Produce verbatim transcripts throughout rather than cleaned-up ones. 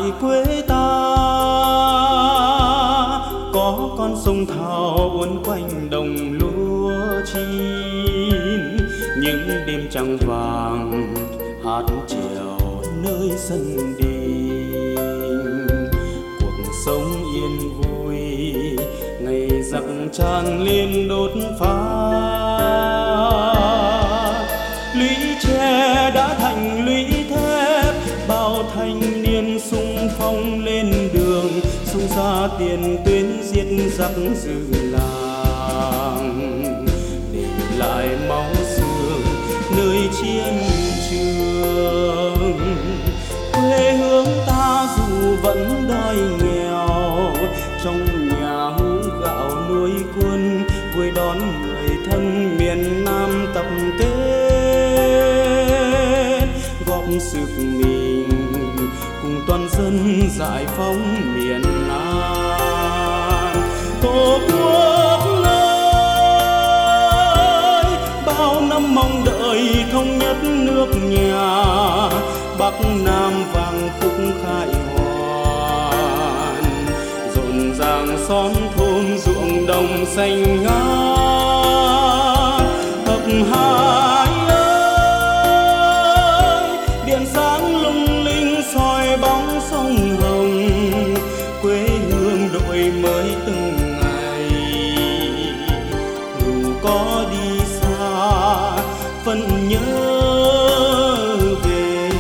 quê ta có con sông Thao uốn quanh đồng lúa chín, những đêm trăng vàng hát chèo nơi sân đình. Cuộc sống yên vui ngày giặc tràn lên đốt phát, lũy tre đã thành lũy thép, bao thanh niên xung phong lên đường, xung ra tiền tuyến giết giặc giữ làng, để lại máu xương nơi chiến trường. Quê hương ta dù vẫn đói nghèo, trong nhà hú gạo nuôi quân, vui đón người thân miền Nam tập kết, góp sức mình cùng toàn dân giải phóng miền Nam. Tổ quốc ơi, bao năm mong đợi thống nhất nước nhà, Bắc Nam vàng khúc khai hoàn, rộn ràng xóm thôn ruộng đồng xanh ngát. Hợp Hải ơi, điện sáng lung linh soi bóng sông Hồng, quê hương đổi mới từng ngày, dù có đi xa vẫn nhớ về.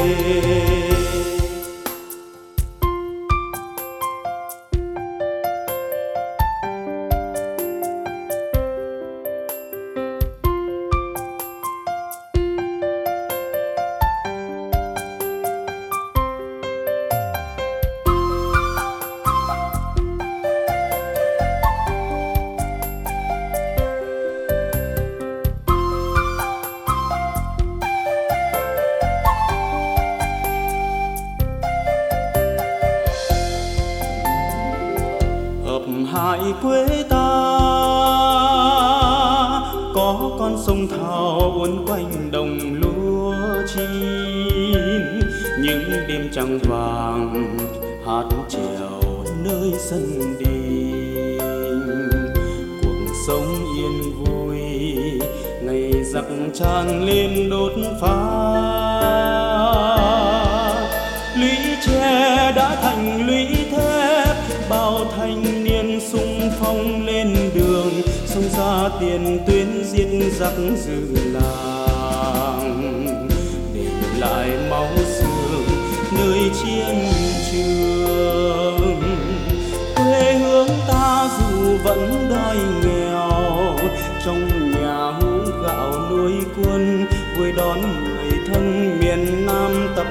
Hải quê ta có con sông Thao uốn quanh đồng lúa chín, những đêm trăng vàng hát chèo nơi sân đình. Cuộc sống yên vui ngày giặc tràn lên đốt phát, lũy tre đã thành lũy thép, bao thanh niên xung phong lên đường, xông ra tiền tuyến giết giặc giữ làng, để lại máu xương nơi chiến trường. Quê hương ta dù vẫn đói nghèo, trong nhà hú gạo nuôi quân, vui đón người thân miền Nam tập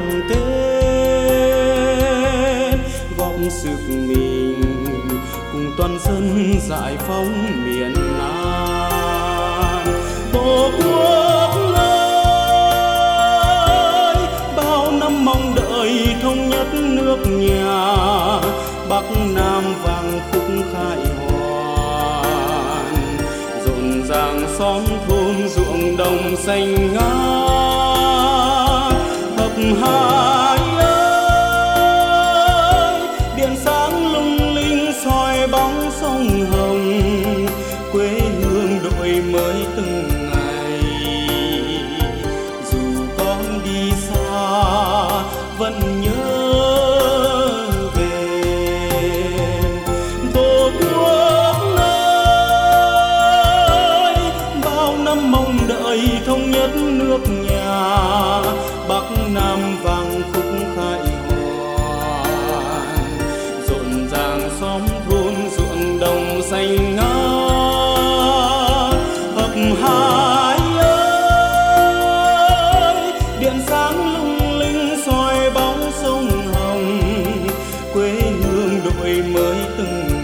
kết, góp sức mình cùng toàn dân giải phóng miền Nam. Tổ quốc ơi, bao năm mong đợi thống nhất nước nhà, Bắc Nam vàng khúc khai hoàn, rộn ràng xóm thôn ruộng đồng xanh ngát. Hợp Hải ơi, điện sáng lung linh soi bóng sông Hồng, quê hương đổi mới từng ngày, dù con đi xa vẫn nhớ về. Tổ quốc ơi, bao năm mong đợi thống nhất nước nhà, Bắc Nam vàng khúc khai hoàn, rộn ràng xóm thôn ruộng đồng xanh ngát. Hợp Hải ơi, điện sáng lung linh soi bóng sông Hồng, quê hương đổi mới từng